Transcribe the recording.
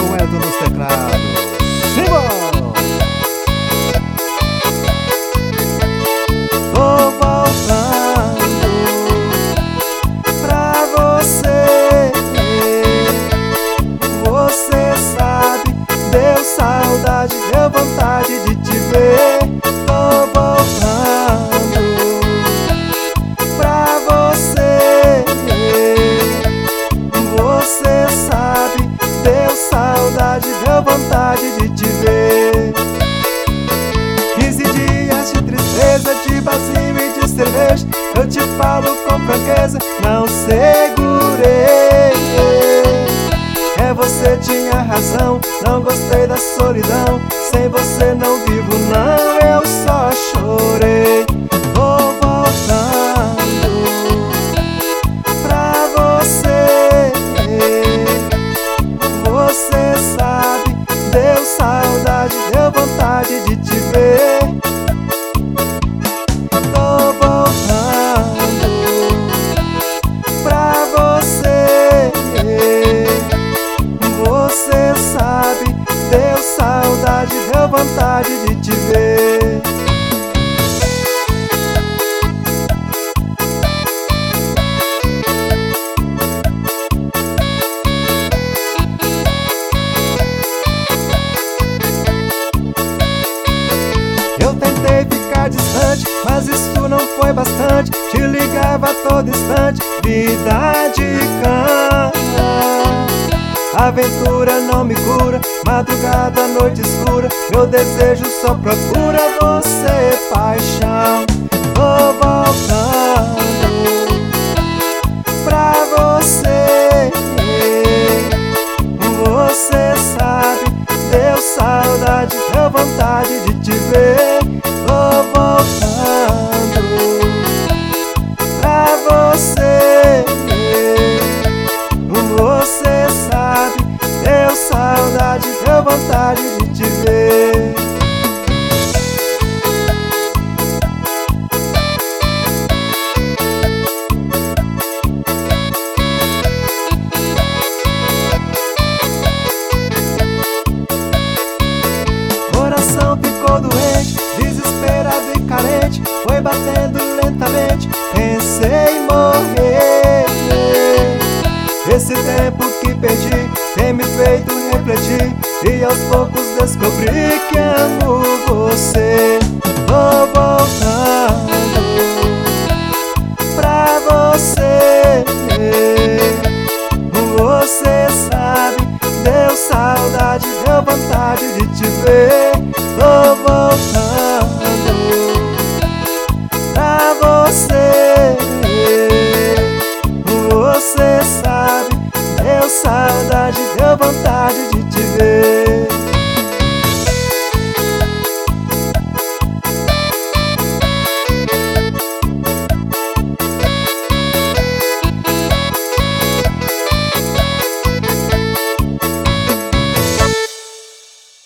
João Elton nos teclados. Simbora! Tô voltando pra você. Você sabe, deu saudade, deu vontade de te ver. Tô voltando pra você. Você sabe, deu saudade, deu vontade de te ver. 15 dias de tristeza, de barzinho e de cerveja. Eu te falo com franqueza, não segurei. É, você tinha razão, não gostei da solidão. Sem você não vivo não, eu só chorei. Vou voltando pra você. Você sabe, deu saudade, deu vontade de te ver. Tô voltando pra você. Você sabe, deu saudade, deu vontade de te ver. Eu tentei ficar distante, mas isso não foi bastante. Te ligava a todo instante, vida de cama. Aventura não me cura, madrugada, noite escura. Meu desejo só procura você, paixão. Vou voltando pra você. Você sabe, deu saudade, deu vontade de te ver. Vou voltando pra você. Você sabe, deu saudade, deu vontade de te ver. Coração ficou doente, desesperado e carente. Foi batendo lentamente, pensei em morrer. Esse tempo que perdi tem me feito refletir, e aos poucos descobri que amo você. Vou voltando pra você. Você sabe, deu saudade, deu vontade de te ver. Tô voltando pra você. Você sabe, deu saudade, deu vontade de te ver.